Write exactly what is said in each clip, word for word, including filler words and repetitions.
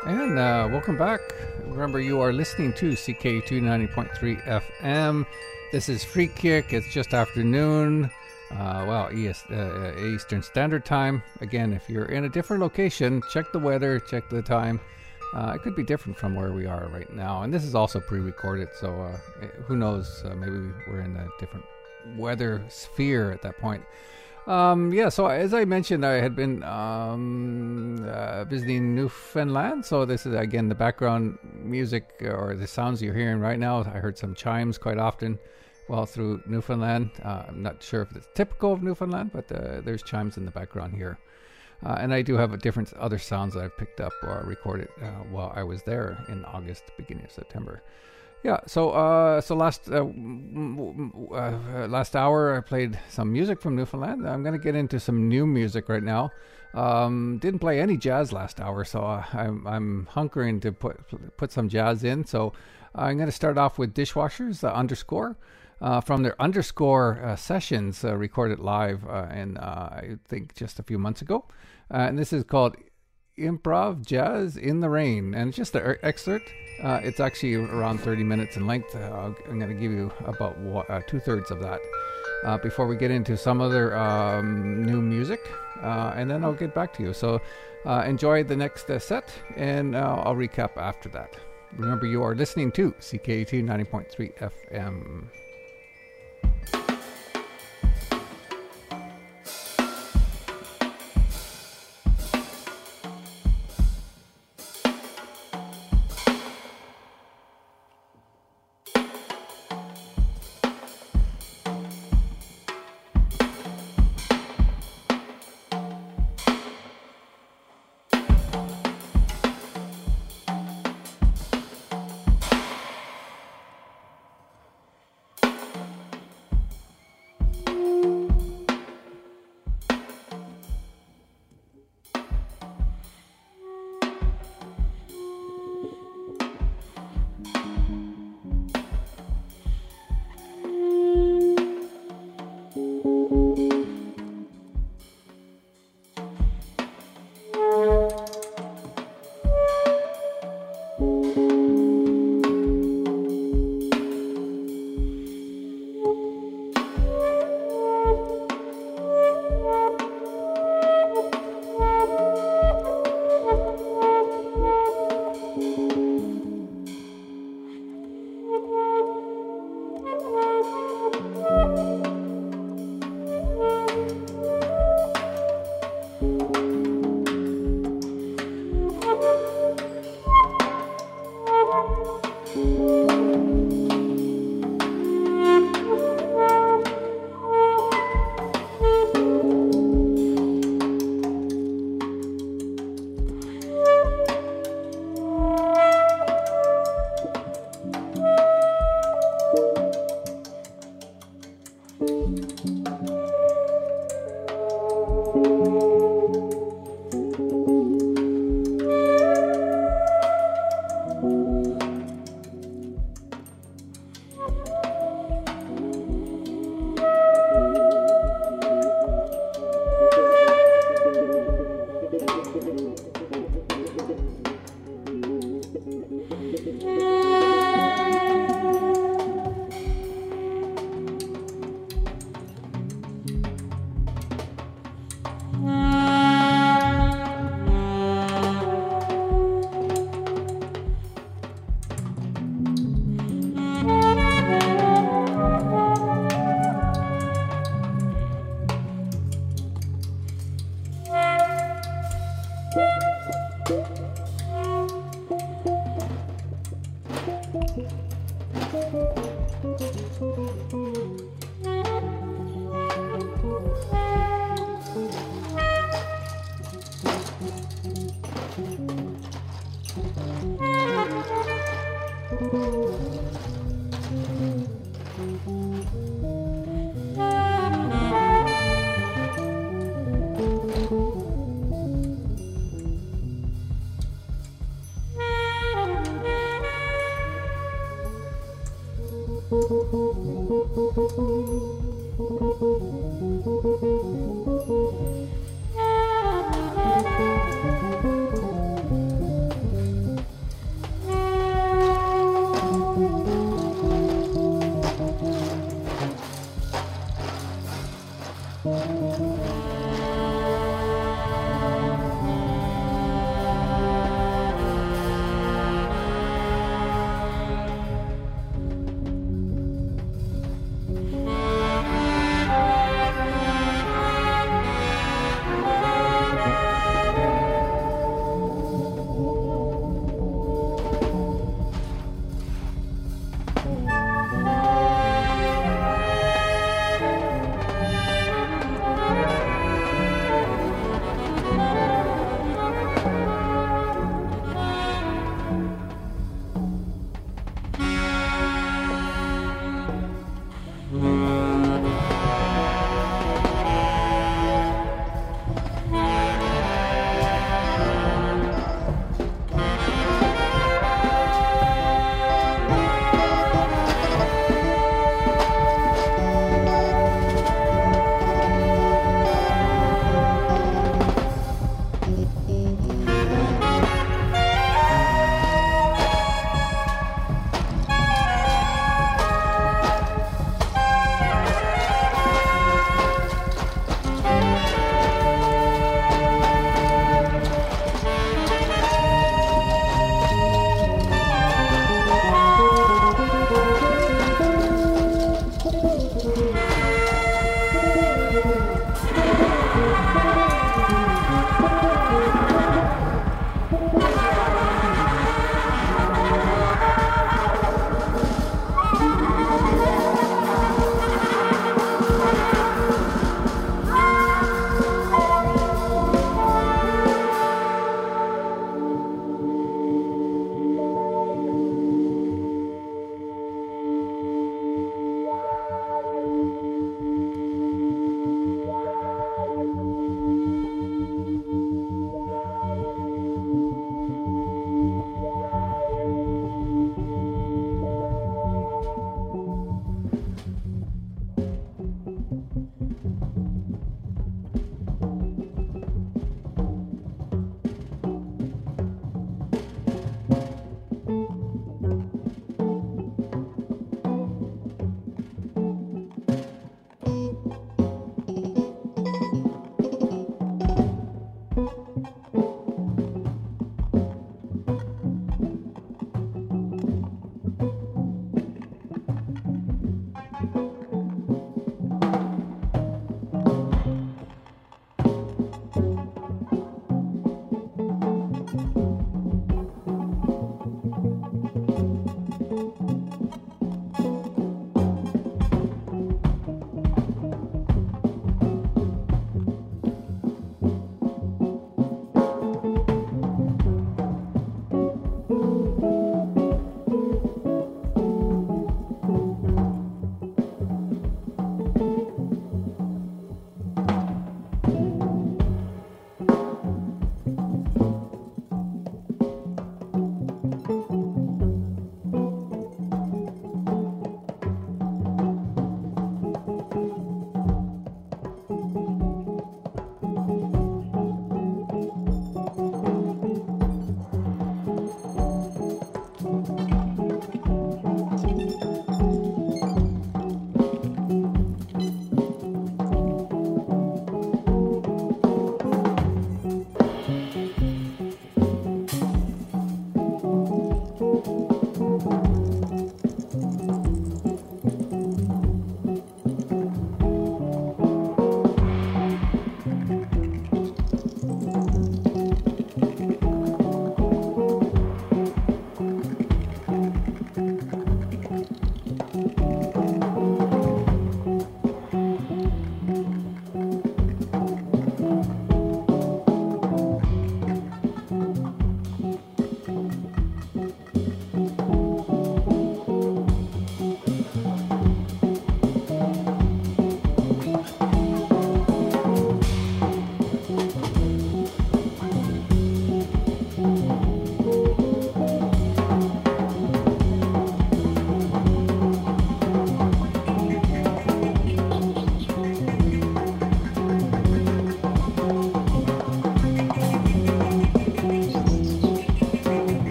And uh, welcome back. Remember, you are listening to C K U two ninety point three F M. This is Free Kick. It's just afternoon. Uh, well, ES, uh, Eastern Standard Time. Again, if you're in a different location, check the weather, check the time. Uh, it could be different from where we are right now. And this is also pre-recorded, so uh, who knows? Uh, maybe we're in a different weather sphere at that point. Um, yeah, so as I mentioned, I had been um, uh, visiting Newfoundland. So this is, again, the background music or the sounds you're hearing right now. I heard some chimes quite often while through Newfoundland. Uh, I'm not sure if it's typical of Newfoundland, but uh, there's chimes in the background here. Uh, and I do have a different other sounds that I've picked up or recorded uh, while I was there in August, beginning of September. Yeah, so uh, so last uh, uh, last hour I played some music from Newfoundland. I'm going to get into some new music right now. Um, didn't play any jazz last hour, so uh, I'm I'm hunkering to put put some jazz in. So I'm going to start off with Dishwashers, the underscore, uh, from their underscore uh, sessions uh, recorded live, uh, and uh, I think just a few months ago. Uh, and this is called Improv Jazz in the Rain, and it's just an excerpt. Uh, it's actually around thirty minutes in length. Uh, I'm going to give you about uh, two-thirds of that uh, before we get into some other um, new music, uh, and then I'll get back to you. So uh, enjoy the next uh, set, and uh, I'll recap after that. Remember, you are listening to C K U two ninety point three F M.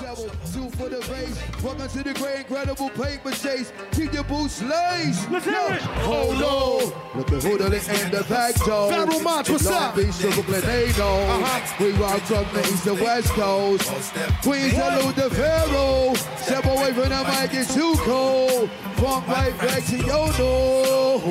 treble, two for the bass. Welcome to the great incredible paper chase. Keep your boots laced. Let's hear it. Hold on. Look at who done it in the back door. Pharaoh Monch, what's up? Long Beach to Brooklyn, they know. Uh-huh. We rock from the east to west coast. Queens salute the Pharaoh. Step away from the mic, it's too cold. Funk right back to your door.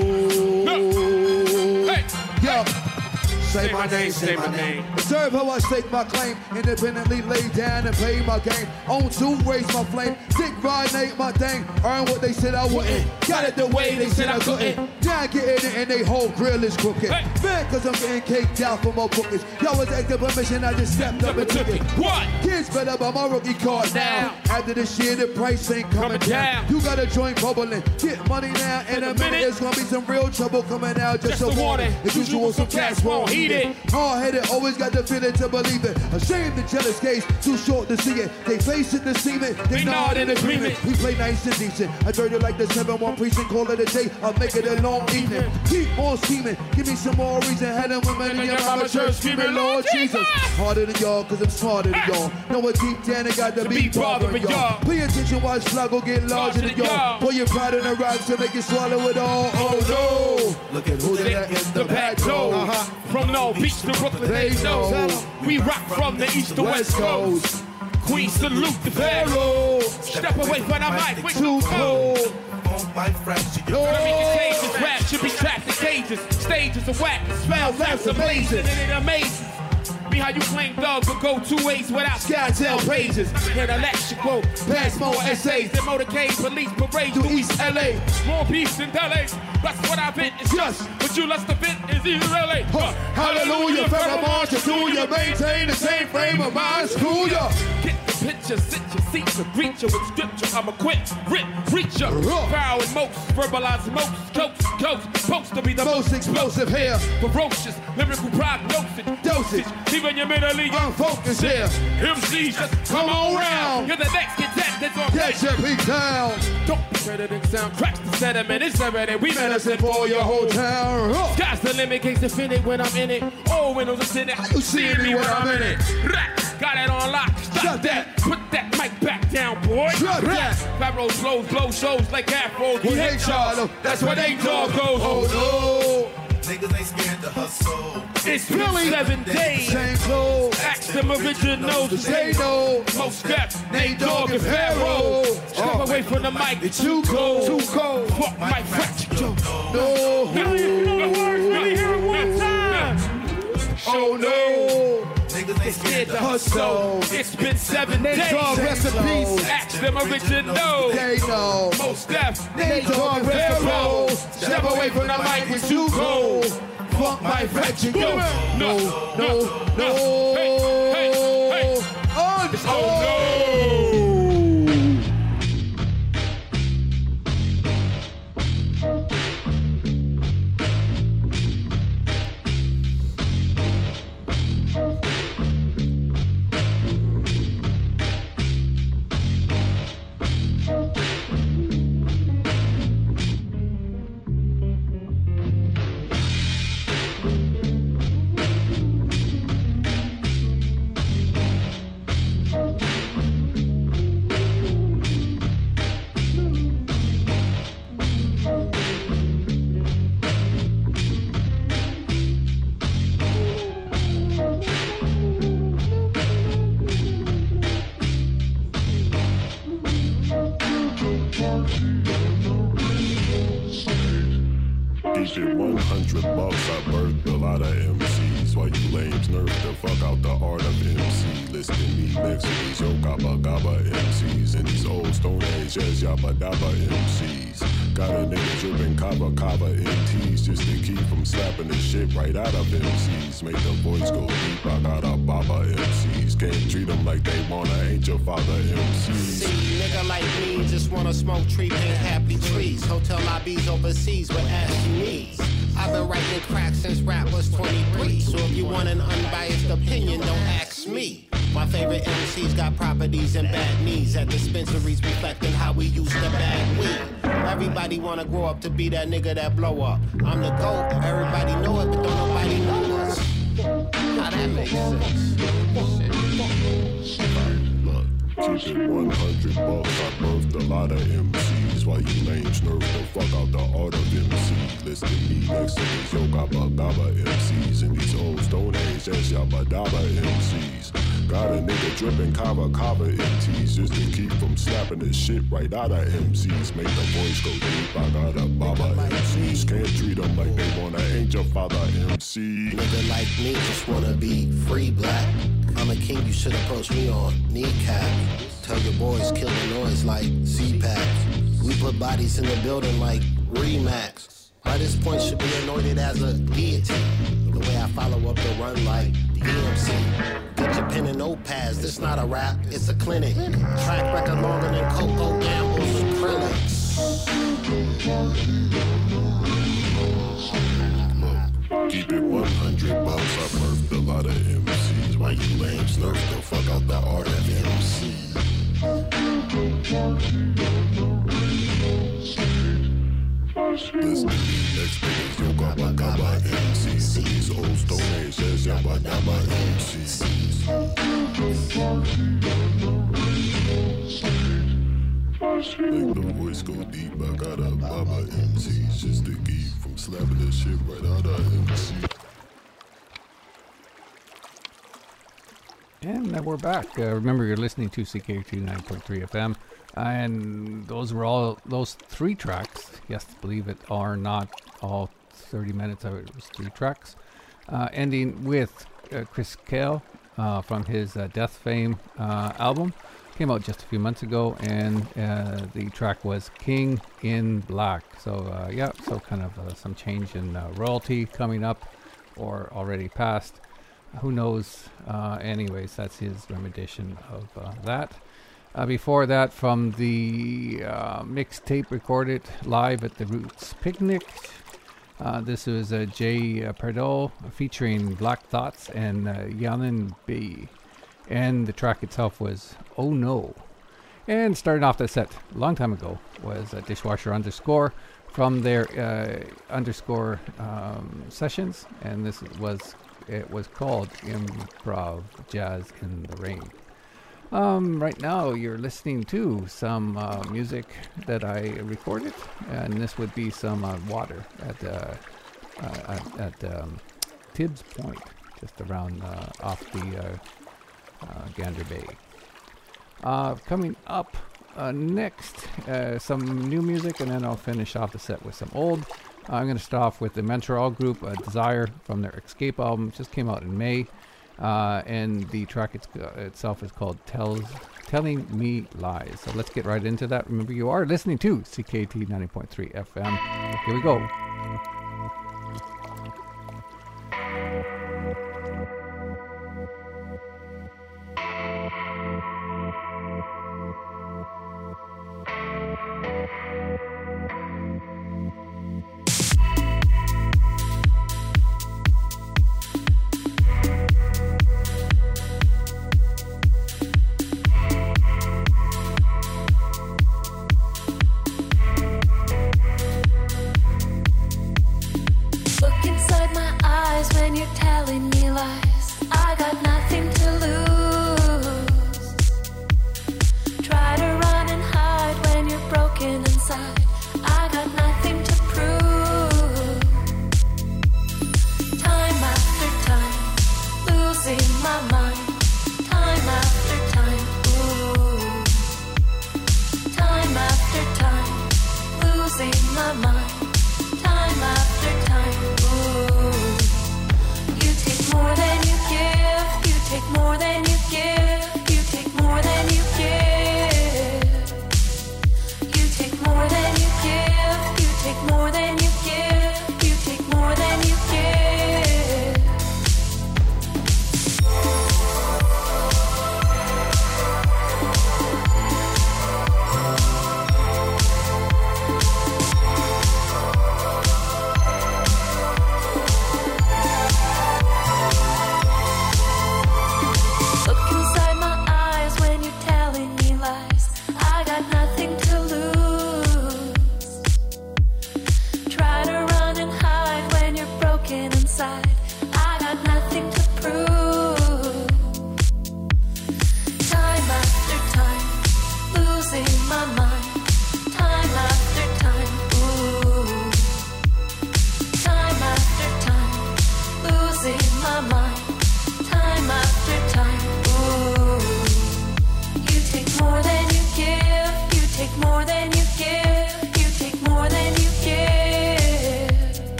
Hey. Yo. Say my name, say my name. Observe how I stake my claim. Independently lay down and pay my game. Own to raise my flame. Dick ride, ain't my thing. Earn what they said I wouldn't. Got it the way they said I couldn't. Now I get in it and they whole grill is crooked. Man, cause I'm getting caked out for my bookings. Y'all was acting permission, I just stepped up and took it. What? Kids better buy my rookie card now. After this year, the price ain't coming down. You got a joint bubbling. Get money now. In a minute, it's gonna be some real trouble coming out. Just a warning. As usual, some cats won't heat it. Hard-headed, always got the feeling to believe it. Ashamed the jealous gaze, too short to see it. They face it, deceive it, they, they nod in agreement. We play nice and decent. I dirty like the seven one precinct, call it a day. I'll make it a long evening. Keep on scheming, give me some more reason. Had them women in your mama church screaming, Lord Jesus. Harder than y'all, cause I'm smarter than y'all. Know what deep down, it got to be bothering y'all. Pay attention, watch Flago get larger than y'all. Pour your pride in the rocks to make you swallow it all. Oh no! Look at who that in the back door. Uh-huh. From Long Beach to Brooklyn, they know. We rock from the east to west coast. Queen salute the Pharaoh. Step away from the mic, we too cold. American cages, rap should be trapped in cages. Stages of whack, smell, that's amazing. And it amazes me how you claim thug but go two ways without Skytel pages. Hit electrical, pass more essays than motorcade police parade to East L A. More beefs than Delay. That's what I've been. It's just what you lust to fit is East L A. Huh. Hallelujah, Pharaoh Monch, you do you maintain the same frame of mind? School ya. Get the picture, sit your seat to greet you with scripture. I'm a quick, rip, reacher. Foul and most, verbalize most, coast, coast. Supposed to be the most explosive here. Ferocious, lyrical prognosis. Dosage. Even your mentally unfocused here. M Cs just come on round. You're the next cadet that's on get your beat down. Don't be better than sound. Cracks the sediment. It's already. We medicine for your whole town. Uh. Sky's the limit. Case to fin it when I'm in it. All windows are sitting. How you seeing me when I'm in it? Got it on lock. Stop, Stop that. Put that mic back down, boy. Drop that. Pharaoh flows, blow shows like afros. We hate y'all. That's where they dog goes. Oh no. Niggas ain't scared to hustle. It's really seven days. Same clothes. Ask them originals. They know. Most steps. Nate Dogg and Pharaoh. Step oh. away from the mic. It's too cold. Too cold. Fuck my French. No. Now you know the words. Let me hear it one time. Oh no. Niggas ain't scared to hustle. It's been seven days. Nate Dogg, rest in peace. Ask them originals. They know. Most steps. Nate Dogg and Pharaoh. Step away from the mic. It's too cold. Fuck my French and go. No, no, no. Hey, hey, hey. Oh, oh no. one hundred bucks, I birthed a lot of M Cs. While you lames nerf the fuck out the art of M C. Listing me next to these yo gabba gabba M Cs. And these old stone age as yabba dabba M Cs. Got a nigga dripping kava kava M Ts just to keep from slapping the shit right out of M Cs. Make the voice go deep, I got a baba M Cs. Can't treat them like they wanna, ain't your father M Cs. See, nigga like me just wanna smoke tree, paint happy trees. Hotel lobbies overseas with ashy knees. I've been writing crack since rap was twenty-three. So if you want an unbiased opinion, don't ask me. My favorite M Cs got properties and bad knees at dispensaries reflecting how we used to bag weed. Everybody wanna grow up to be that nigga that blow up. I'm the GOAT, everybody know it, but don't nobody know us. How that makes sense? Look, Keep it one hundred bucks, I birthed a lot of M Cs. While you lames nerve the fuck out the art of M C. Listen me next to these yo gabba gabba M Cs. And these old stone age ass yabba dabba M Cs. Got a nigga dripping kava kava M Ts just to keep from slapping the shit right out of M Cs. Make the voice go deep, I got a baba M Cs. Can't treat them like they wanna ain't your father M C. Nigga like me just wanna be free black. I'm a king, you should approach me on kneecap. Tell your boys kill the noise like Z-Pack. We put bodies in the building like Remax. By this point should be anointed as a deity. The way I follow up the run like D M C. Get your pen and notepads, this not a rap, it's a clinic. Track record longer than Coco Gamble's acrylics. Keep it one hundred bucks, I birthed a lot of M Cs. Why you lames nerf the fuck out the art of M C. Listen to me, next niggas, yo gabba gabba M Cs. These old stone age says yabba dabba M Cs. Make the voice go deep, I got a baba M Cs just to keep from slapping the shit right out of M C. And uh, we're back. Uh, remember, you're listening to C K two ninety point three F M. And those were all, those three tracks, yes, believe it, are not all thirty minutes. It was three tracks. Uh, ending with uh, Chris Kale uh, from his uh, Death Fame uh, album. Came out just a few months ago, and uh, the track was King in Black. So, uh, yeah, so kind of uh, some change in uh, royalty coming up or already passed. Who knows? Uh, anyways, that's his rendition of uh, that. Uh, before that, from the uh, mixtape recorded live at the Roots Picnic, uh, this was uh, Jay uh, Pardo featuring Black Thoughts and uh, Yanin B. And the track itself was Oh No. And starting off the set a long time ago was uh, Dishwasher underscore from their uh, underscore um, sessions. And this was, it was called Improv Jazz in the Rain. Um, right now you're listening to some uh, music that I recorded, and this would be some uh, water at uh, uh, at, at um, Tibbs Point, just around uh, off the uh, uh, Gander Bay. Uh, coming up uh, next, uh, some new music, and then I'll finish off the set with some old. Uh, I'm going to start off with the Montreal group uh, Desire from their Escape album, just came out in May. Uh, and the track it's, uh, itself is called Tells, Telling Me Lies. So let's get right into that. Remember, you are listening to C K T ninety point three F M. Here we go.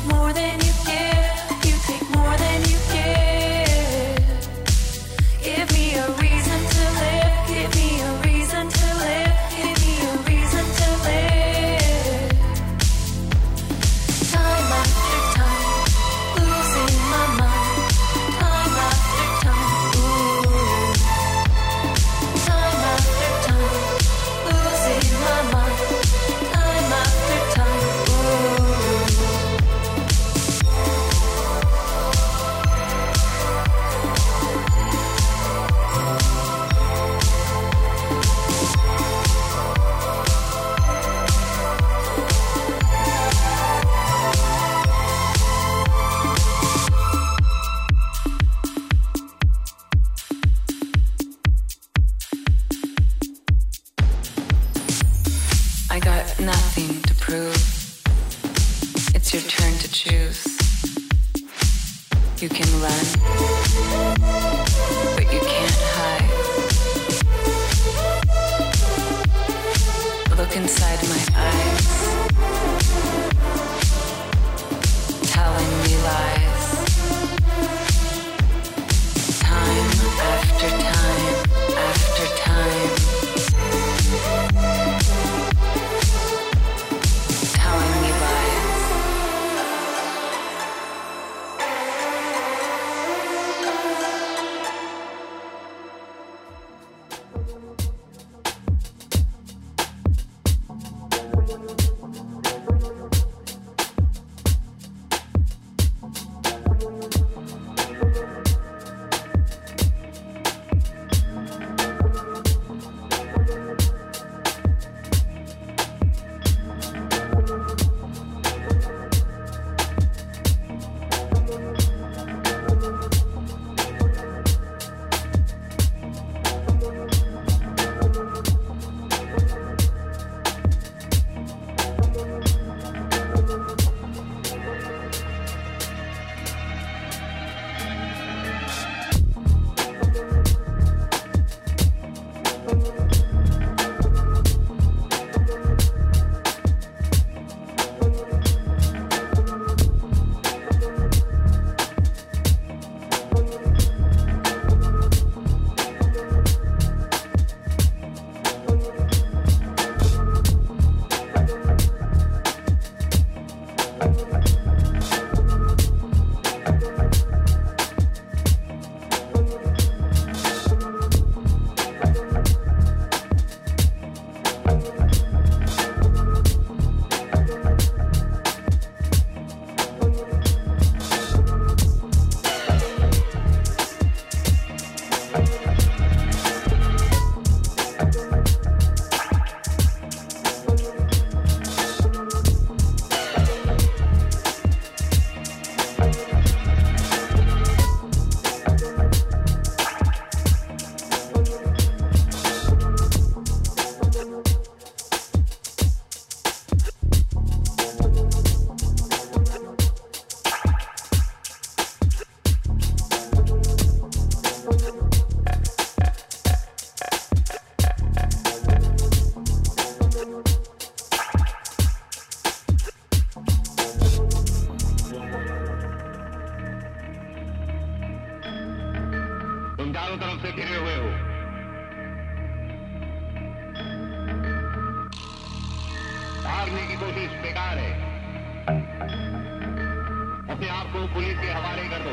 more than you give. You take more than you give. Give me a reason to live. Give me a reason to live. Give me a reason to live. Time after time, losing my mind. Time after time, ooh. Time after time, losing my mind. Time after time, ooh. I got nothing to prove. It's your turn to choose. You can run, but you can't hide. Look inside my eyes, telling me lies. Time after time after time. Telling me lies. तुम चारों तरफ से घिरे हुए हो। भागने की कोशिश बेकार है। अपने आप को पुलिस के हवाले कर दो।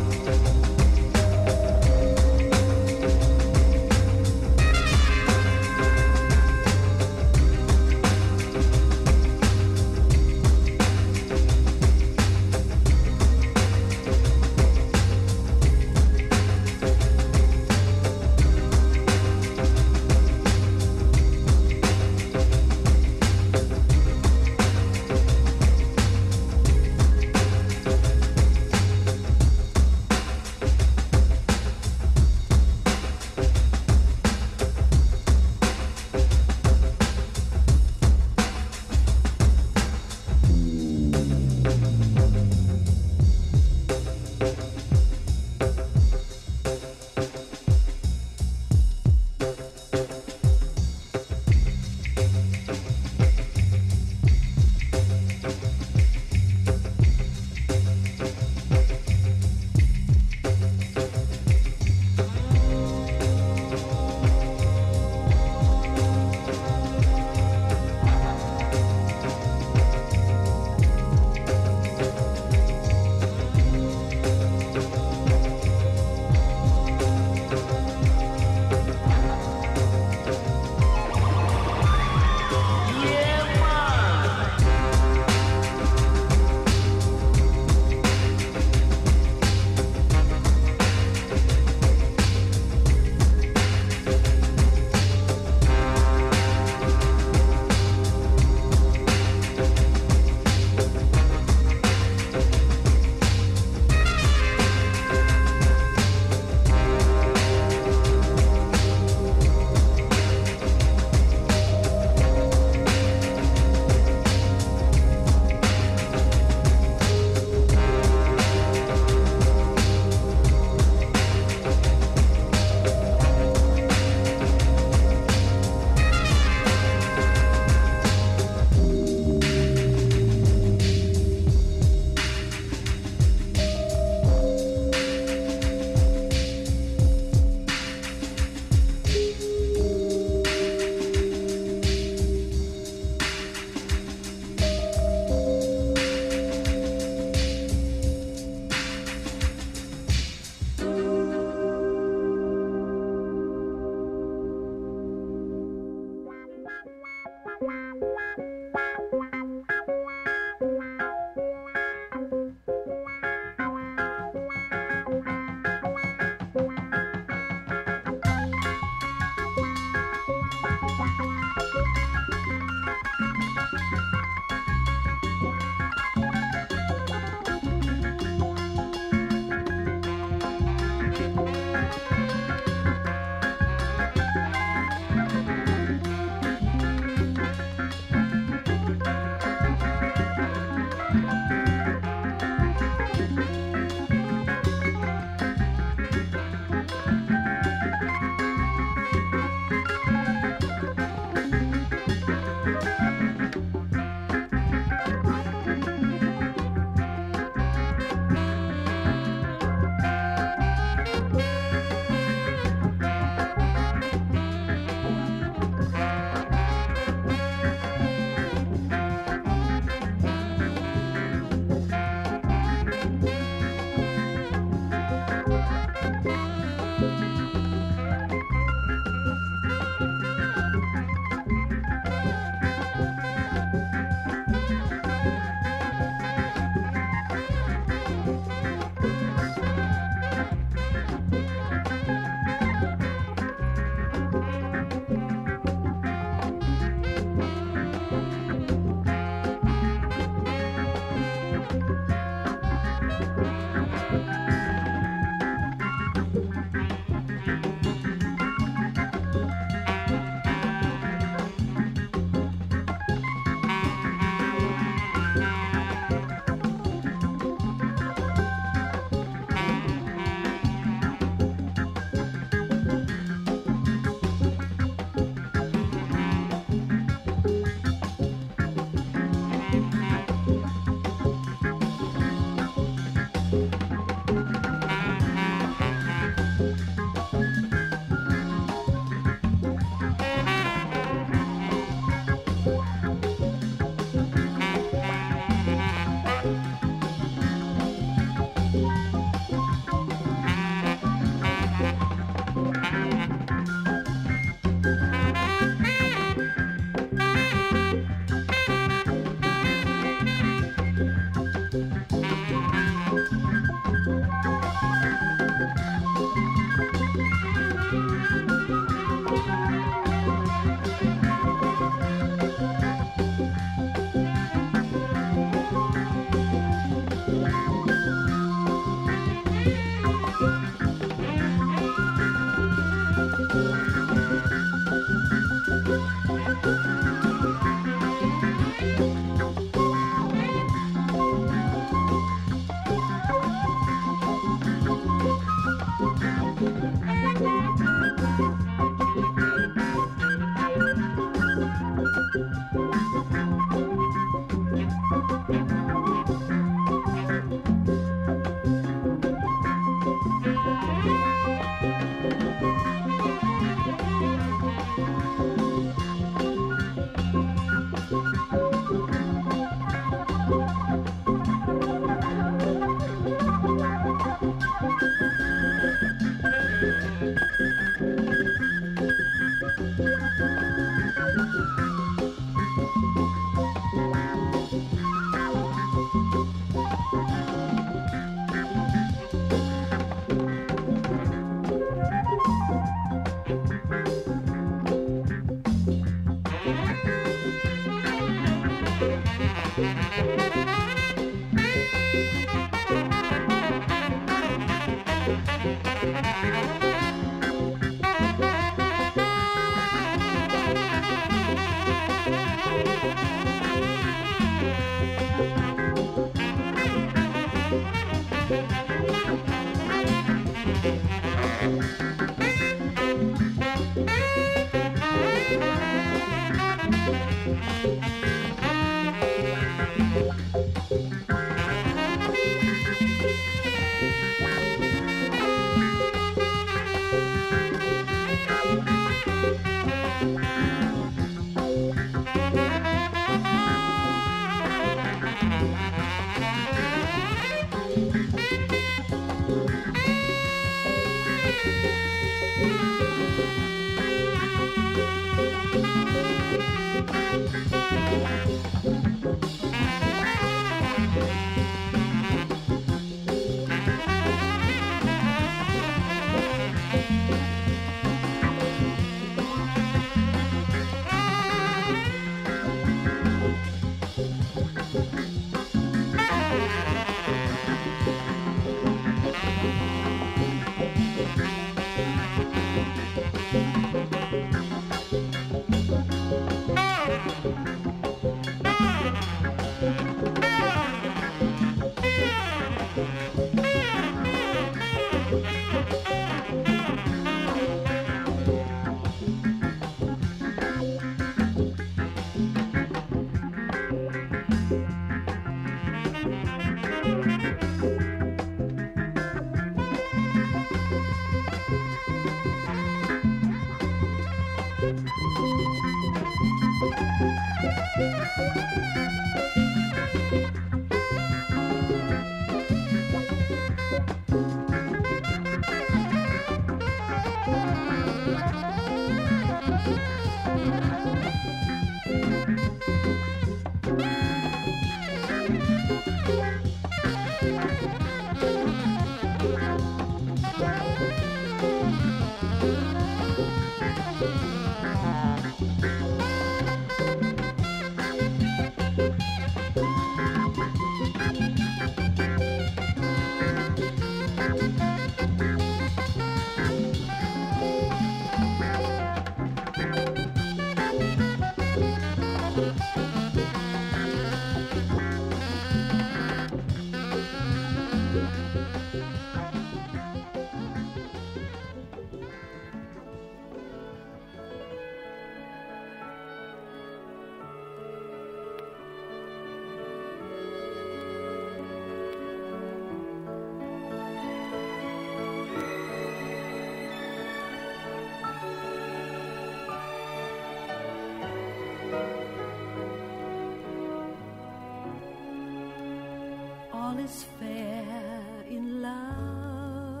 All is fair in love.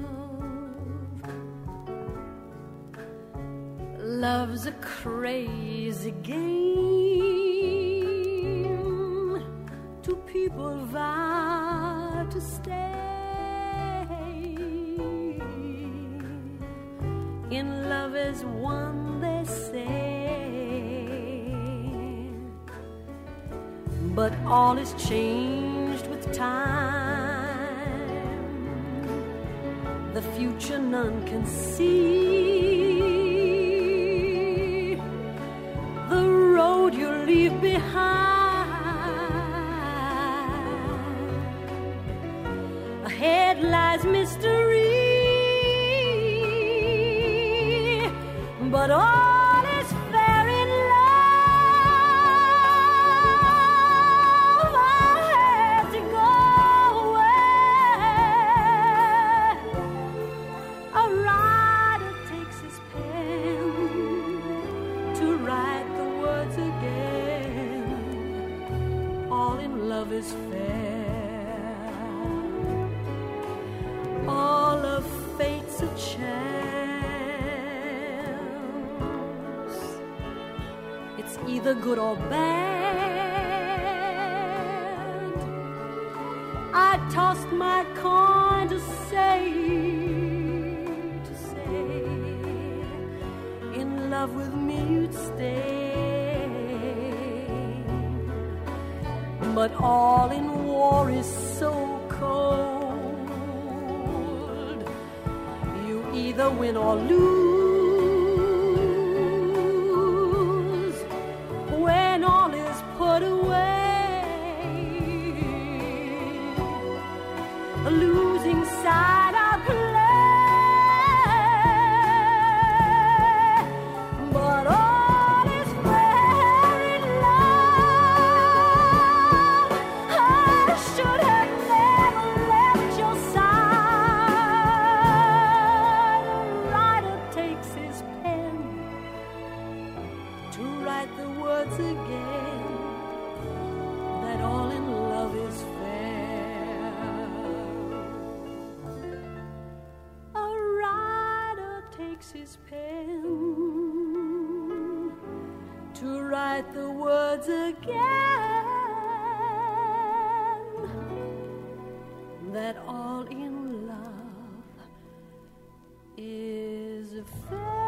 Love's a crazy game. Two people vow to stay. In love as one, they say. But all is changed with time. The future none can see. The road you leave behind. Ahead lies mystery. But all is fair in love. I had to go away. A rider takes his pen to write the words again. All in love is fair. All of fate's a chance. It's either good or bad. I tossed my coin to say, to say, in love with me you'd stay. But all in war is so cold. You either win or lose. When all is put away, the losing side I play. But all is fair write the words again, that all in love is fair. A writer takes his pen to write the words again, that all in love is fair.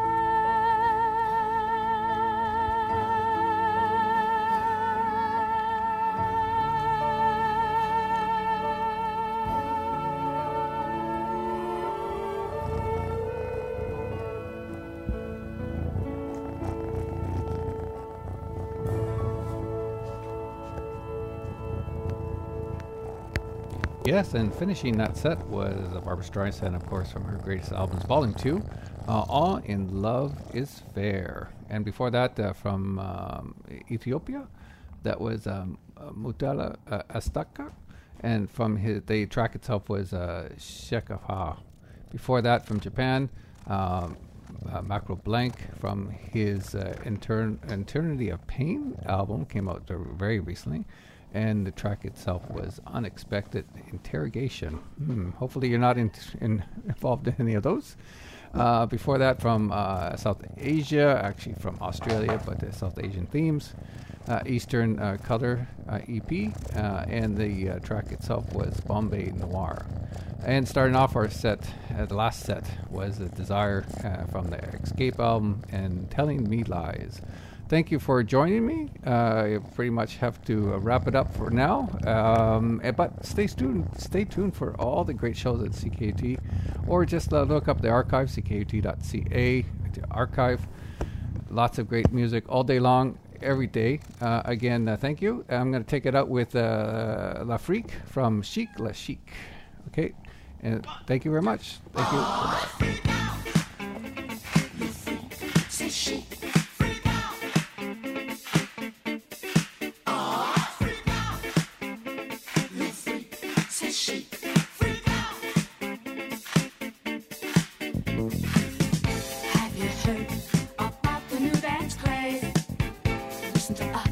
Yes, and finishing that set was Barbra Streisand, of course, from her greatest albums, Volume two, uh, All in Love is Fair. And before that, uh, from um, Ethiopia, that was um, uh, Mutala uh, Astaka. And from his, the track itself was uh, Shekafa. Before that, from Japan, um, uh, Macro Blank, from his uh, Intern- Eternity of Pain album, came out uh, very recently. And the track itself was Unexpected Interrogation. Hmm, hopefully you're not in, in involved in any of those. Uh, before that, from uh, South Asia, actually from Australia, but uh, South Asian themes, uh, Eastern uh, Color uh, E P, uh, and the uh, track itself was Bombay Noir. And starting off our set, uh, the last set, was a Desire uh, from the Escape album and Telling Me Lies. Thank you for joining me. Uh, I pretty much have to uh, wrap it up for now. Um, eh, but stay tuned. Stay tuned for all the great shows at C K U T, or just uh, look up the archive, c k u t dot c a to archive. Lots of great music all day long, every day. Uh, again, uh, thank you. I'm going to take it out with uh, La Freak from Chic La Chic. Okay, and thank you very much. Thank you. Have you heard about the new dance craze? Listen to us.